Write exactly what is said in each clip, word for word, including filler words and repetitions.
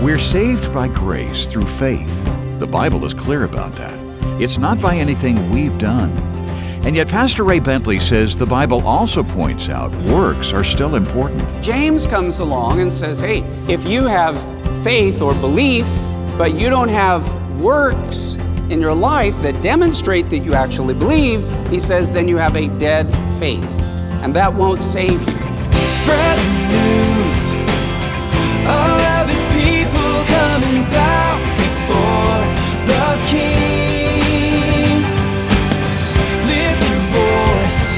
We're saved by grace through faith. The Bible is clear about that. It's not by anything we've done. And yet Pastor Ray Bentley says the Bible also points out works are still important. James comes along and says, hey, if you have faith or belief, but you don't have works in your life that demonstrate that you actually believe, he says, then you have a dead faith. And that won't save you. Spread the news. All of his people coming down before the King. Lift your voice.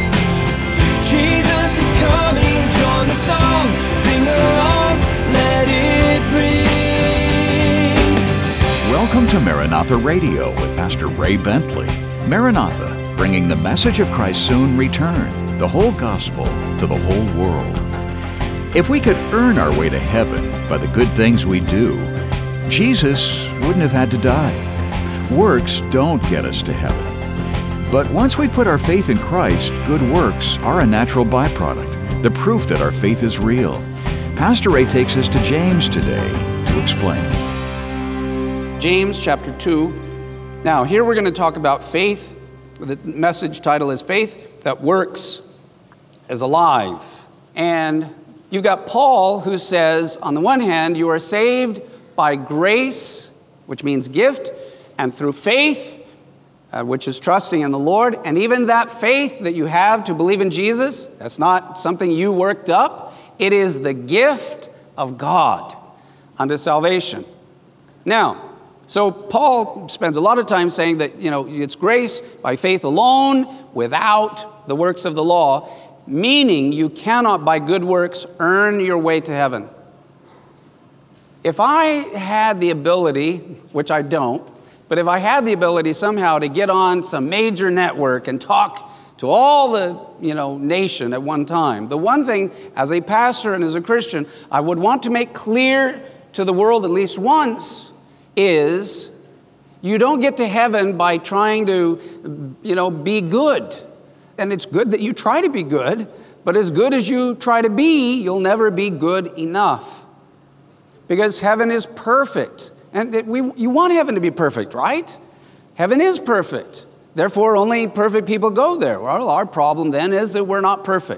Jesus is coming. Join the song. Sing along. Let it ring. Welcome to Maranatha Radio with Pastor Ray Bentley. Maranatha, bringing the message of Christ's soon return, the whole gospel to the whole world. If we could earn our way to heaven by the good things we do, Jesus wouldn't have had to die. Works don't get us to heaven. But once we put our faith in Christ, good works are a natural byproduct, the proof that our faith is real. Pastor Ray takes us to James today to explain. James chapter two. Now, here we're going to talk about faith. The message title is Faith That Works is Alive. And you've got Paul who says, on the one hand, you are saved by grace, which means gift, and through faith, uh, which is trusting in the Lord. And even that faith that you have to believe in Jesus, that's not something you worked up. It is the gift of God unto salvation. Now, so Paul spends a lot of time saying that, you know, it's grace by faith alone without the works of the law, meaning you cannot by good works earn your way to heaven. If I had the ability, which I don't, but if I had the ability somehow to get on some major network and talk to all the, you know, nation at one time, the one thing as a pastor and as a Christian I would want to make clear to the world at least once is you don't get to heaven by trying to, you know, be good. And it's good that you try to be good, but as good as you try to be, you'll never be good enough. Because heaven is perfect. And it, we, you want heaven to be perfect, right? Heaven is perfect. Therefore, only perfect people go there. Well, our problem then is that we're not perfect.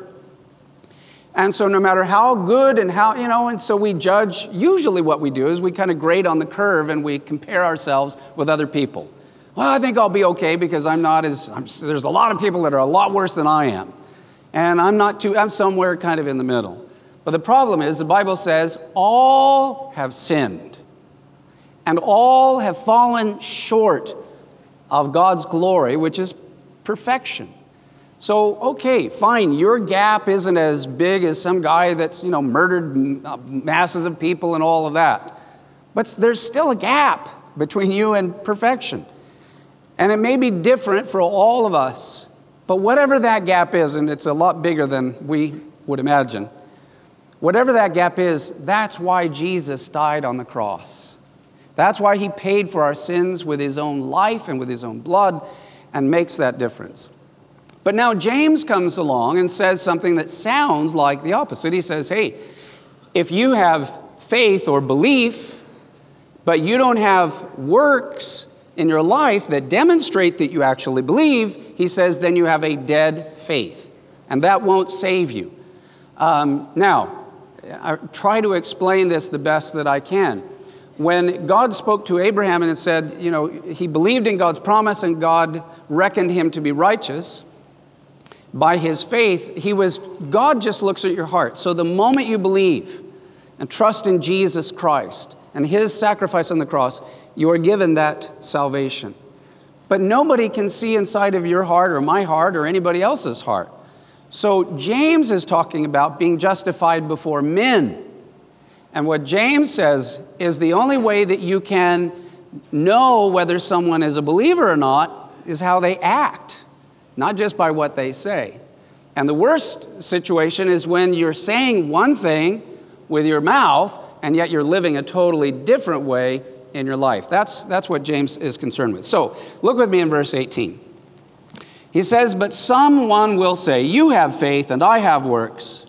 And so no matter how good and how, you know, and so we judge, usually what we do is we kind of grade on the curve and we compare ourselves with other people. Well, I think I'll be okay because I'm not as, I'm, there's a lot of people that are a lot worse than I am. And I'm not too, I'm somewhere kind of in the middle. But the problem is the Bible says all have sinned and all have fallen short of God's glory, which is perfection. So, okay, fine, your gap isn't as big as some guy that's, you know, murdered masses of people and all of that. But there's still a gap between you and perfection. And it may be different for all of us, but whatever that gap is, and it's a lot bigger than we would imagine, whatever that gap is, that's why Jesus died on the cross. That's why he paid for our sins with his own life and with his own blood and makes that difference. But now James comes along and says something that sounds like the opposite. He says, hey, if you have faith or belief, but you don't have works in your life that demonstrate that you actually believe, he says, then you have a dead faith, and that won't save you. Um, now, I try to explain this the best that I can. When God spoke to Abraham and it said, you know, he believed in God's promise and God reckoned him to be righteous, by his faith, he was, God just looks at your heart. So the moment you believe and trust in Jesus Christ and his sacrifice on the cross, you are given that salvation. But nobody can see inside of your heart or my heart or anybody else's heart. So James is talking about being justified before men. And what James says is the only way that you can know whether someone is a believer or not is how they act. Not just by what they say. And the worst situation is when you're saying one thing with your mouth and yet you're living a totally different way in your life. That's, that's what James is concerned with. So look with me in verse eighteen. He says, but someone will say, you have faith and I have works.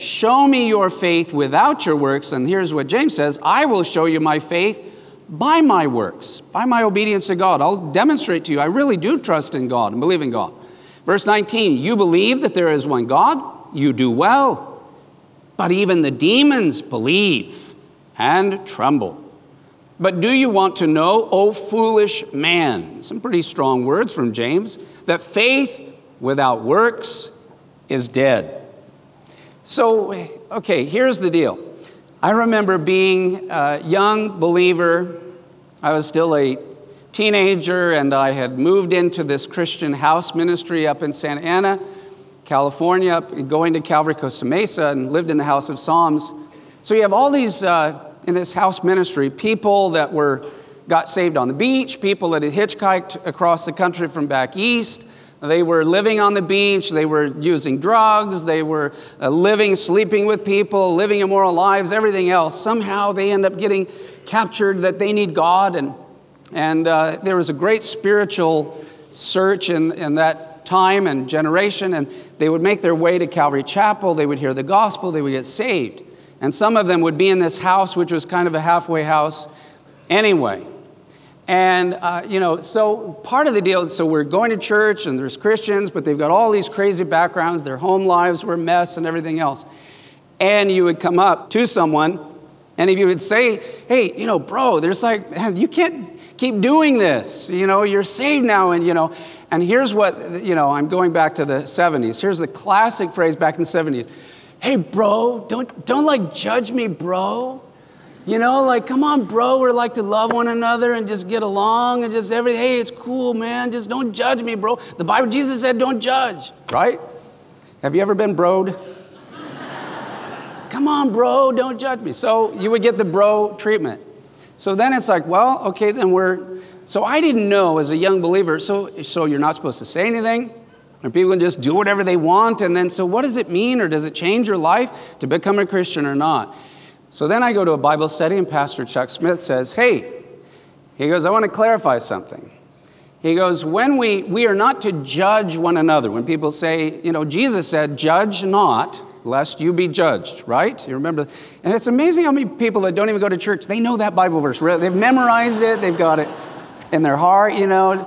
show me your faith without your works. And here's what James says, I will show you my faith by my works, by my obedience to God. I'll demonstrate to you, I really do trust in God and believe in God. Verse nineteen, you believe that there is one God, you do well. But even the demons believe and tremble. But do you want to know, O foolish man, some pretty strong words from James, that faith without works is dead. So, okay, here's the deal. I remember being a young believer. I was still a teenager, and I had moved into this Christian house ministry up in Santa Ana, California, going to Calvary Costa Mesa, and lived in the House of Psalms. So you have all these, uh, in this house ministry, people that were got saved on the beach, people that had hitchhiked across the country from back east. They were living on the beach, they were using drugs, they were uh, living, sleeping with people, living immoral lives, everything else. Somehow they end up getting captured that they need God, and and uh, there was a great spiritual search in, in that time and generation, and they would make their way to Calvary Chapel, they would hear the gospel, they would get saved. And some of them would be in this house, which was kind of a halfway house anyway. And, uh, you know, so part of the deal is, so we're going to church and there's Christians, but they've got all these crazy backgrounds. Their home lives were a mess and everything else. And you would come up to someone and if you would say, hey, you know, bro, there's like, man, you can't keep doing this. You know, you're saved now. And, you know, and here's what, you know, I'm going back to the seventies. Here's the classic phrase back in the seventies. Hey, bro, don't, don't like judge me, bro. You know, like, come on, bro, we're like to love one another and just get along and just everything. Hey, it's cool, man. Just don't judge me, bro. The Bible, Jesus said, don't judge, right? Have you ever been broed? Come on, bro, don't judge me. So you would get the bro treatment. So then it's like, well, okay, then we're, so I didn't know as a young believer, so, so you're not supposed to say anything? Or people can just do whatever they want, and then, so what does it mean, or does it change your life to become a Christian or not? So then I go to a Bible study, and Pastor Chuck Smith says, hey, he goes, I want to clarify something. He goes, when we, we are not to judge one another. When people say, you know, Jesus said, judge not, lest you be judged, right? You remember? And it's amazing how many people that don't even go to church, they know that Bible verse. They've memorized it, they've got it in their heart, you know.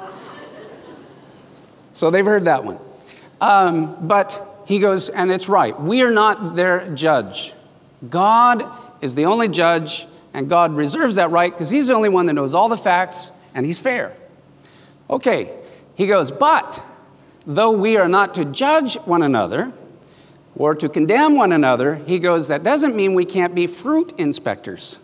So they've heard that one. Um, but he goes, and it's right. We are not their judge. God is the only judge, and God reserves that right because he's the only one that knows all the facts, and he's fair. Okay, he goes, but though we are not to judge one another or to condemn one another, he goes, that doesn't mean we can't be fruit inspectors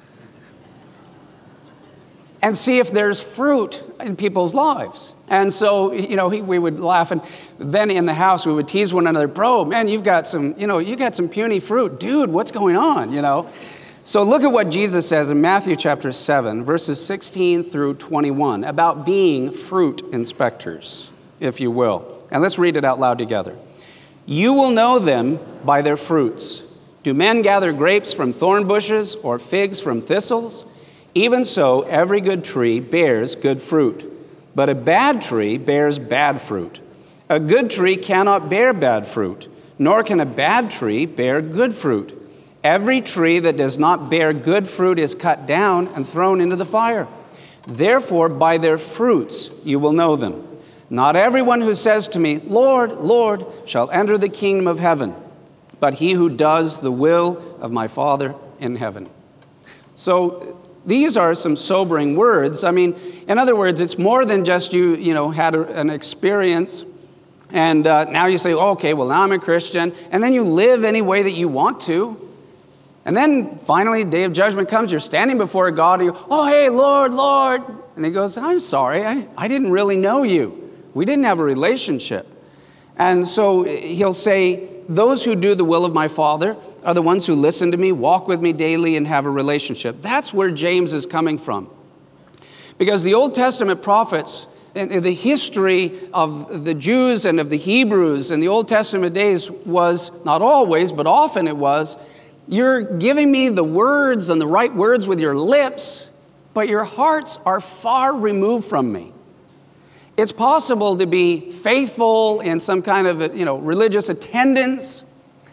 and see if there's fruit in people's lives. And so, you know, he, we would laugh, and then in the house we would tease one another, bro, man, you've got some, you know, you got some puny fruit. Dude, what's going on, you know? So look at what Jesus says in Matthew chapter seven, verses sixteen through twenty-one, about being fruit inspectors, if you will. And let's read it out loud together. You will know them by their fruits. Do men gather grapes from thorn bushes or figs from thistles? Even so, every good tree bears good fruit. But a bad tree bears bad fruit. A good tree cannot bear bad fruit, nor can a bad tree bear good fruit. Every tree that does not bear good fruit is cut down and thrown into the fire. Therefore, by their fruits you will know them. Not everyone who says to me, Lord, Lord, shall enter the kingdom of heaven, but he who does the will of my Father in heaven. So these are some sobering words. I mean, in other words, it's more than just you, you know, had a, an experience and uh, now you say, oh, okay, well, now I'm a Christian. And then you live any way that you want to. And then finally, the day of judgment comes, you're standing before God, and you go, oh, hey, Lord, Lord. And he goes, I'm sorry, I, I didn't really know you. We didn't have a relationship. And so he'll say, those who do the will of my Father are the ones who listen to me, walk with me daily, and have a relationship. That's where James is coming from. Because the Old Testament prophets, in the history of the Jews and of the Hebrews in the Old Testament days was, not always, but often it was, you're giving me the words and the right words with your lips, but your hearts are far removed from me. It's possible to be faithful in some kind of, you know, religious attendance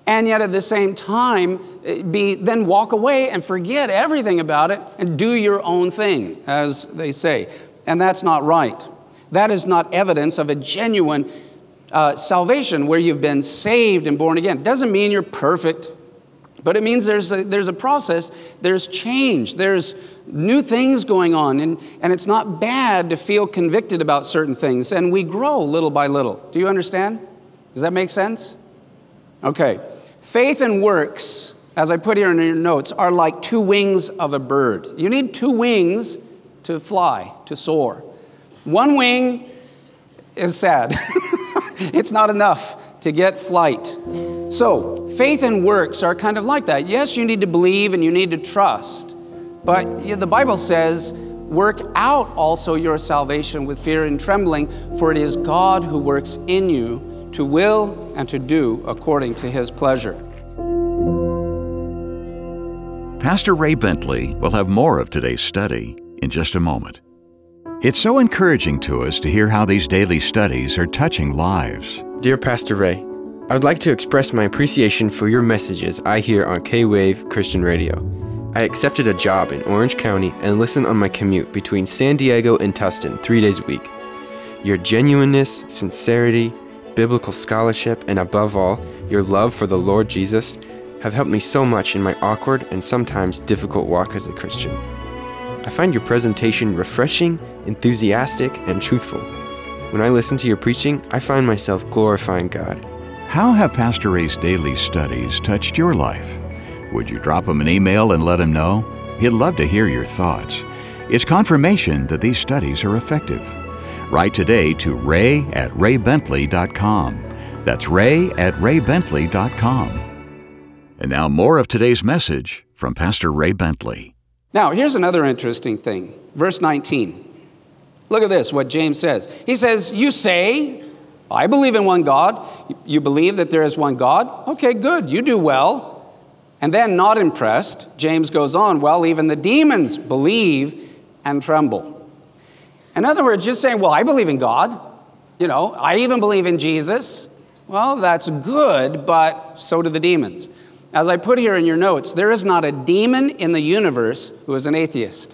and yet at the same time, be then walk away and forget everything about it and do your own thing, as they say. And that's not right. That is not evidence of a genuine uh, salvation where you've been saved and born again. It doesn't mean you're perfect, but it means there's a, there's a process, there's change, there's new things going on, and, and it's not bad to feel convicted about certain things, and we grow little by little. Do you understand? Does that make sense? Okay. Faith and works, as I put here in your notes, are like two wings of a bird. You need two wings to fly, to soar. One wing is sad. It's not enough to get flight. So, faith and works are kind of like that. Yes, you need to believe and you need to trust. But the Bible says, work out also your salvation with fear and trembling, for it is God who works in you to will and to do according to his pleasure. Pastor Ray Bentley will have more of today's study in just a moment. It's so encouraging to us to hear how these daily studies are touching lives. Dear Pastor Ray, I would like to express my appreciation for your messages I hear on K-Wave Christian Radio. I accepted a job in Orange County and listen on my commute between San Diego and Tustin three days a week. Your genuineness, sincerity, biblical scholarship, and above all, your love for the Lord Jesus have helped me so much in my awkward and sometimes difficult walk as a Christian. I find your presentation refreshing, enthusiastic, and truthful. When I listen to your preaching, I find myself glorifying God. How have Pastor Ray's daily studies touched your life? Would you drop him an email and let him know? He'd love to hear your thoughts. It's confirmation that these studies are effective. Write today to ray at ray bentley dot com. That's ray at ray bentley dot com. And now more of today's message from Pastor Ray Bentley. Now, here's another interesting thing. Verse nineteen. Look at this, what James says. He says, you say, I believe in one God. You believe that there is one God? Okay, good. You do well. And then, not impressed, James goes on, well, even the demons believe and tremble. In other words, just saying, well, I believe in God. You know, I even believe in Jesus. Well, that's good, but so do the demons. As I put here in your notes, there is not a demon in the universe who is an atheist.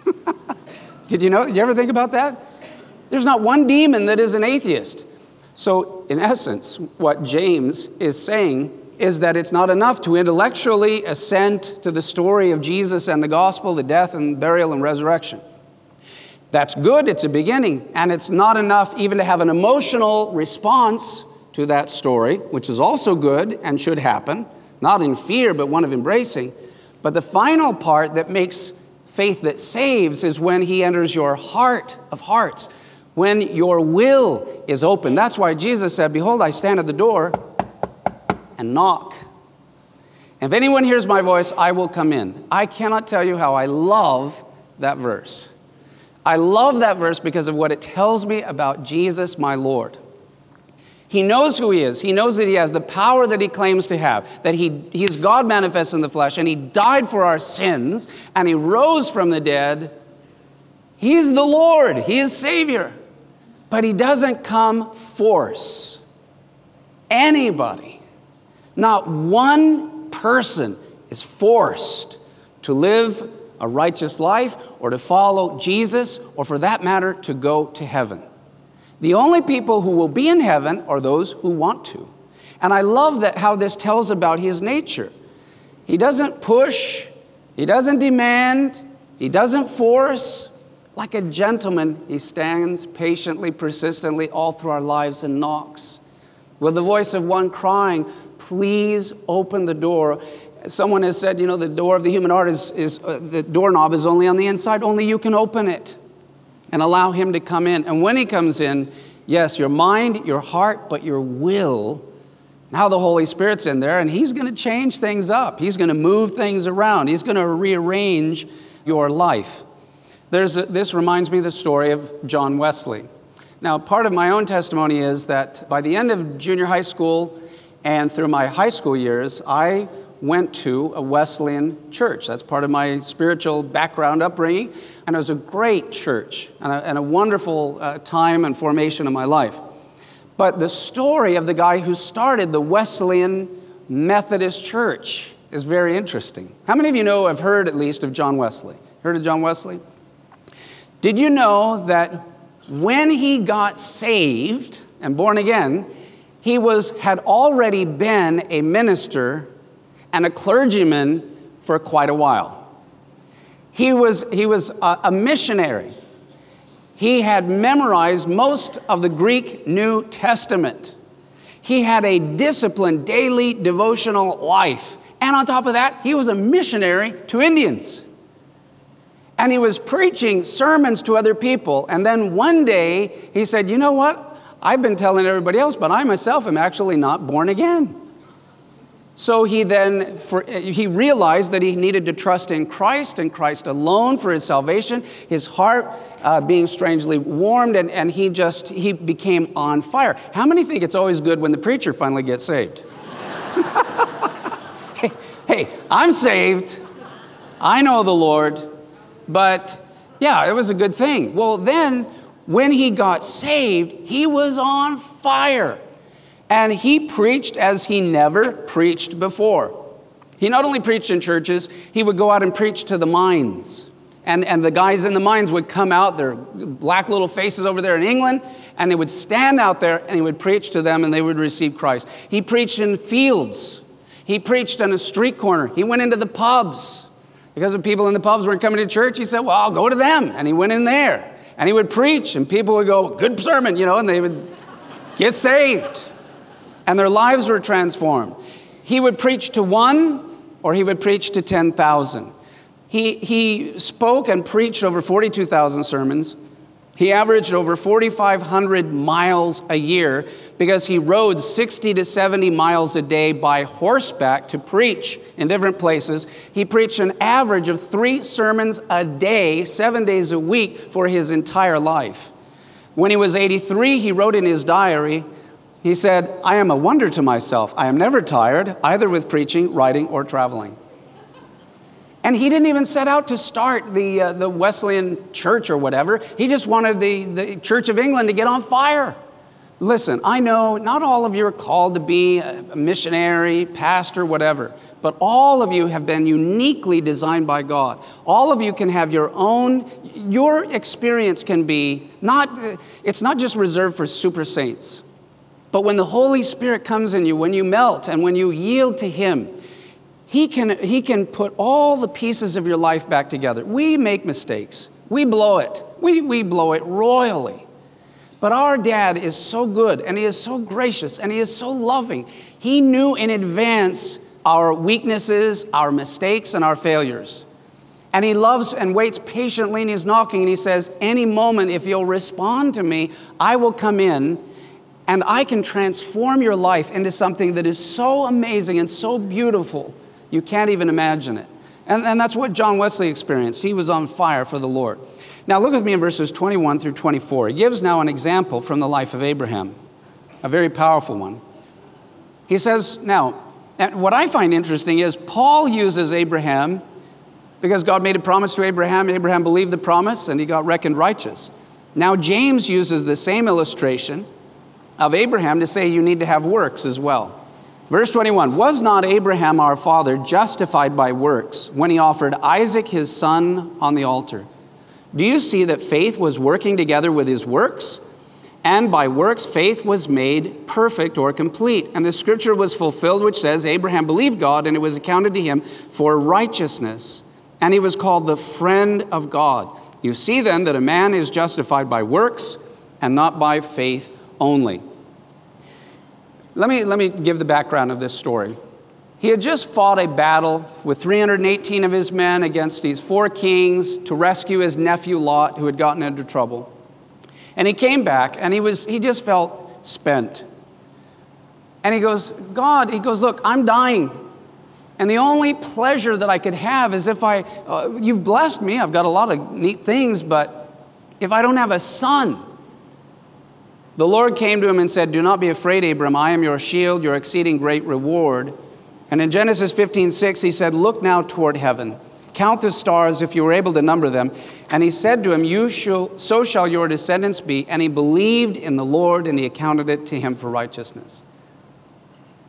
Did you know? Did you ever think about that? There's not one demon that is an atheist. So, in essence, what James is saying is that it's not enough to intellectually assent to the story of Jesus and the gospel, the death and burial and resurrection. That's good, it's a beginning, and it's not enough even to have an emotional response to that story, which is also good and should happen, not in fear, but one of embracing. But the final part that makes faith that saves is when he enters your heart of hearts, when your will is open. That's why Jesus said, behold, I stand at the door and knock. If anyone hears my voice, I will come in. I cannot tell you how I love that verse. I love that verse because of what it tells me about Jesus, my Lord. He knows who he is. He knows that he has the power that he claims to have, that he, he is God manifest in the flesh, and he died for our sins, and he rose from the dead. He's the Lord. He is Savior. But he doesn't come force anybody. Not one person is forced to live a righteous life or to follow Jesus, or for that matter, to go to heaven. The only people who will be in heaven are those who want to. And I love that how this tells about his nature. He doesn't push, he doesn't demand, he doesn't force. Like a gentleman, he stands patiently, persistently all through our lives and knocks. With the voice of one crying, please open the door. Someone has said, you know, the door of the human heart is, is uh, the doorknob is only on the inside. Only you can open it and allow him to come in. And when he comes in, yes, your mind, your heart, but your will. Now the Holy Spirit's in there, and he's going to change things up. He's going to move things around. He's going to rearrange your life. There's a, this reminds me of the story of John Wesley. Now, part of my own testimony is that by the end of junior high school and through my high school years, I went to a Wesleyan church. That's part of my spiritual background upbringing. And it was a great church and a, and a wonderful uh, time and formation of my life. But the story of the guy who started the Wesleyan Methodist Church is very interesting. How many of you know, have heard at least of John Wesley? Heard of John Wesley? Did you know that when he got saved and born again, he was had already been a minister and a clergyman for quite a while? He was, he was a, a missionary. He had memorized most of the Greek New Testament. He had a disciplined daily devotional life. And on top of that, he was a missionary to Indians. And he was preaching sermons to other people. And then one day he said, you know what? I've been telling everybody else, but I myself am actually not born again. So he then, for, he realized that he needed to trust in Christ and Christ alone for his salvation, his heart uh, being strangely warmed, and, and he just, he became on fire. How many think it's always good when the preacher finally gets saved? hey, hey, I'm saved. I know the Lord. But yeah, it was a good thing. Well, then when he got saved, he was on fire. And he preached as he never preached before. He not only preached in churches, he would go out and preach to the mines. And, and the guys in the mines would come out, their black little faces over there in England, and they would stand out there and he would preach to them and they would receive Christ. He preached in fields. He preached on a street corner. He went into the pubs. Because the people in the pubs weren't coming to church, he said, well, I'll go to them. And he went in there and he would preach and people would go, good sermon, you know, and they would get saved. And their lives were transformed. He would preach to one or he would preach to ten thousand. He, he spoke and preached over forty-two thousand sermons. He averaged over forty-five hundred miles a year because he rode sixty to seventy miles a day by horseback to preach in different places. He preached an average of three sermons a day, seven days a week for his entire life. When he was eighty-three, he wrote in his diary, he said, I am a wonder to myself. I am never tired, either with preaching, writing, or traveling. And he didn't even set out to start the, uh, the Wesleyan church or whatever. He just wanted the, the Church of England to get on fire. Listen, I know not all of you are called to be a missionary, pastor, whatever. But all of you have been uniquely designed by God. All of you can have your own, your experience can be not, it's not just reserved for super saints. But when the Holy Spirit comes in you, when you melt and when you yield to Him, He can, he can put all the pieces of your life back together. We make mistakes. We blow it. We, we blow it royally. But our dad is so good and He is so gracious and He is so loving. He knew in advance our weaknesses, our mistakes, and our failures. And He loves and waits patiently and He's knocking and He says, any moment if you'll respond to me, I will come in and I can transform your life into something that is so amazing and so beautiful, you can't even imagine it. And, and that's what John Wesley experienced. He was on fire for the Lord. Now look with me in verses twenty-one through twenty-four. He gives now an example from the life of Abraham, a very powerful one. He says, now, and what I find interesting is Paul uses Abraham because God made a promise to Abraham. Abraham believed the promise and he got reckoned righteous. Now James uses the same illustration of Abraham to say you need to have works as well. Verse twenty-one, was not Abraham our father justified by works when he offered Isaac his son on the altar? Do you see that faith was working together with his works? And by works faith was made perfect or complete. And the scripture was fulfilled which says, Abraham believed God and it was accounted to him for righteousness. And he was called the friend of God. You see then that a man is justified by works and not by faith only. Let me, let me give the background of this story. He had just fought a battle with three hundred eighteen of his men against these four kings to rescue his nephew Lot, who had gotten into trouble. And he came back and he was he just felt spent. And he goes, God, he goes, look, I'm dying. And the only pleasure that I could have is if I, uh, you've blessed me, I've got a lot of neat things, but if I don't have a son. The Lord came to him and said, do not be afraid, Abram. I am your shield, your exceeding great reward. And in Genesis fifteen six, he said, look now toward heaven. Count the stars if you were able to number them. And he said to him, you shall, so shall your descendants be. And he believed in the Lord and he accounted it to him for righteousness.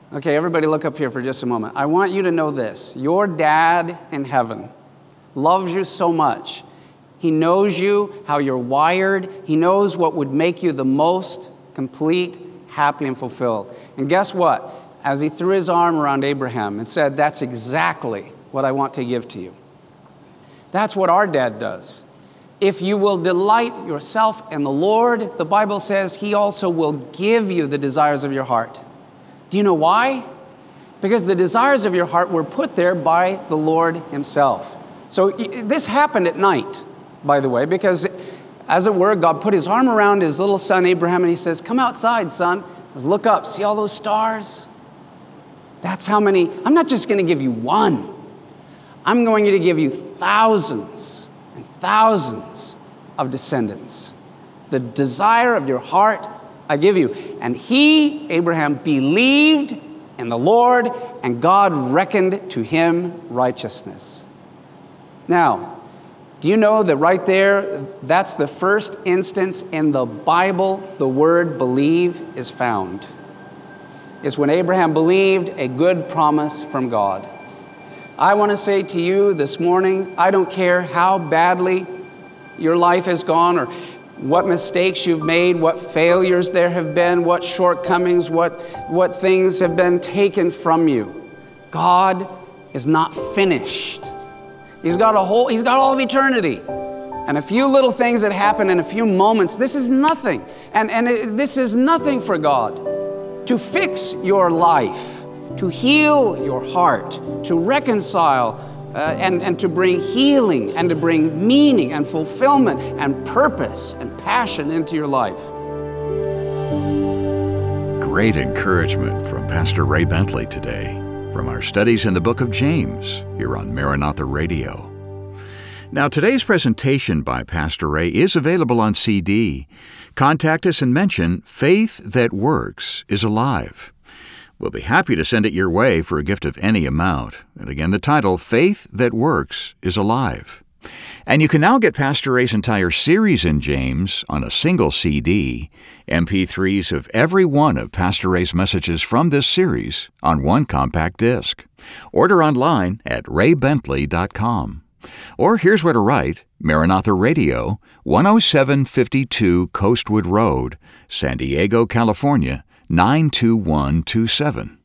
Okay, everybody look up here for just a moment. I want you to know this. Your dad in heaven loves you so much. He knows you, how you're wired. He knows what would make you the most complete, happy, and fulfilled. And guess what? As he threw his arm around Abraham and said, that's exactly what I want to give to you. That's what our dad does. If you will delight yourself in the Lord, the Bible says he also will give you the desires of your heart. Do you know why? Because the desires of your heart were put there by the Lord himself. So this happened at night, by the way, because as it were, God put his arm around his little son Abraham and he says, come outside, son. Let's look up. See all those stars? That's how many. I'm not just going to give you one. I'm going to give you thousands and thousands of descendants. The desire of your heart, I give you. And he, Abraham, believed in the Lord, and God reckoned to him righteousness. Now, do you know that right there, that's the first instance in the Bible the word believe is found. It's when Abraham believed a good promise from God. I want to say to you this morning, I don't care how badly your life has gone or what mistakes you've made, what failures there have been, what shortcomings, what, what things have been taken from you. God is not finished. He's got a whole, he's got all of eternity. And a few little things that happen in a few moments, this is nothing. And, and it, this is nothing for God. To fix your life, to heal your heart, to reconcile uh, and, and to bring healing and to bring meaning and fulfillment and purpose and passion into your life. Great encouragement from Pastor Ray Bentley today from our studies in the book of James here on Maranatha Radio. Now, today's presentation by Pastor Ray is available on C D. Contact us and mention Faith That Works is Alive. We'll be happy to send it your way for a gift of any amount. And again, the title, Faith That Works is Alive. And you can now get Pastor Ray's entire series in James on a single C D, M P threes of every one of Pastor Ray's messages from this series on one compact disc. Order online at ray bentley dot com. Or here's where to write: Maranatha Radio, one oh seven fifty-two Coastwood Road, San Diego, California, nine two one two seven.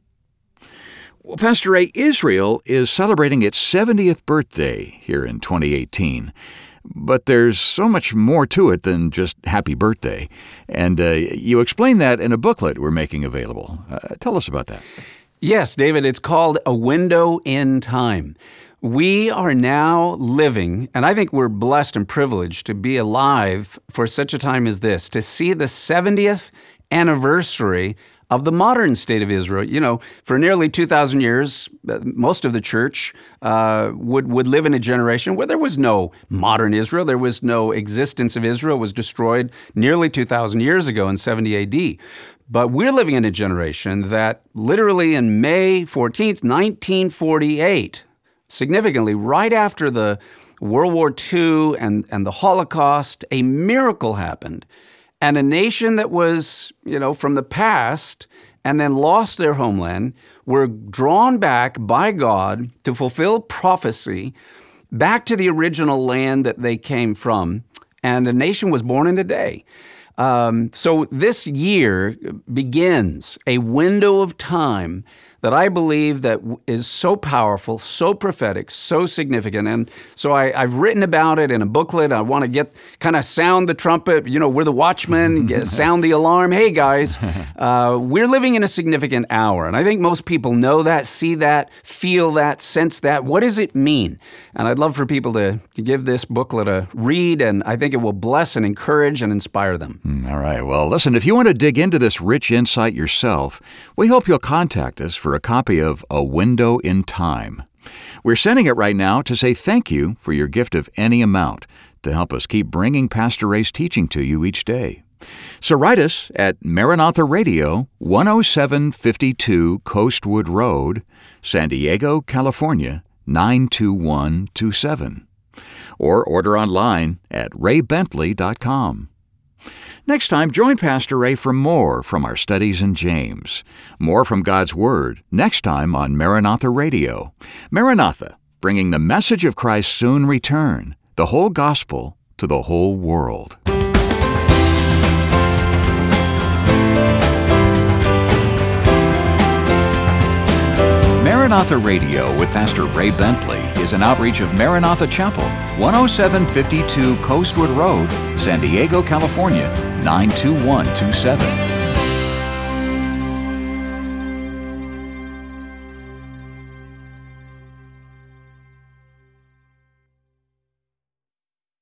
Well, Pastor Ray, Israel is celebrating its seventieth birthday here in twenty eighteen. But there's so much more to it than just happy birthday. And uh, you explain that in a booklet we're making available. Uh, tell us about that. Yes, David, it's called A Window in Time. We are now living, and I think we're blessed and privileged to be alive for such a time as this, to see the seventieth anniversary of the modern state of Israel. You know, for nearly two thousand years, most of the church uh, would, would live in a generation where there was no modern Israel. There was no existence of Israel. It was destroyed nearly two thousand years ago in seventy A D. But we're living in a generation that literally in May fourteenth, nineteen forty-eight, significantly right after the World War Two and, and the Holocaust, a miracle happened. And a nation that was, you know, from the past and then lost their homeland were drawn back by God to fulfill prophecy back to the original land that they came from. And a nation was born in a day. Um, so this year begins a window of time that I believe that is so powerful, so prophetic, so significant. And so I, I've written about it in a booklet. I want to get kind of sound the trumpet. You know, we're the watchmen, get, sound the alarm. Hey, guys, uh, we're living in a significant hour. And I think most people know that, see that, feel that, sense that. What does it mean? And I'd love for people to give this booklet a read, and I think it will bless and encourage and inspire them. All right. Well, listen, if you want to dig into this rich insight yourself, we hope you'll contact us for a copy of A Window in Time. We're sending it right now to say thank you for your gift of any amount to help us keep bringing Pastor Ray's teaching to you each day. So write us at Maranatha Radio, one oh seven fifty-two Coastwood Road, San Diego, California, nine two one two seven. Or order online at ray bentley dot com. Next time, join Pastor Ray for more from our studies in James. More from God's Word next time on Maranatha Radio. Maranatha, bringing the message of Christ's soon return, the whole gospel to the whole world. Maranatha Radio with Pastor Ray Bentley is an outreach of Maranatha Chapel, one oh seven fifty-two Coastwood Road, San Diego, California, nine two one two seven.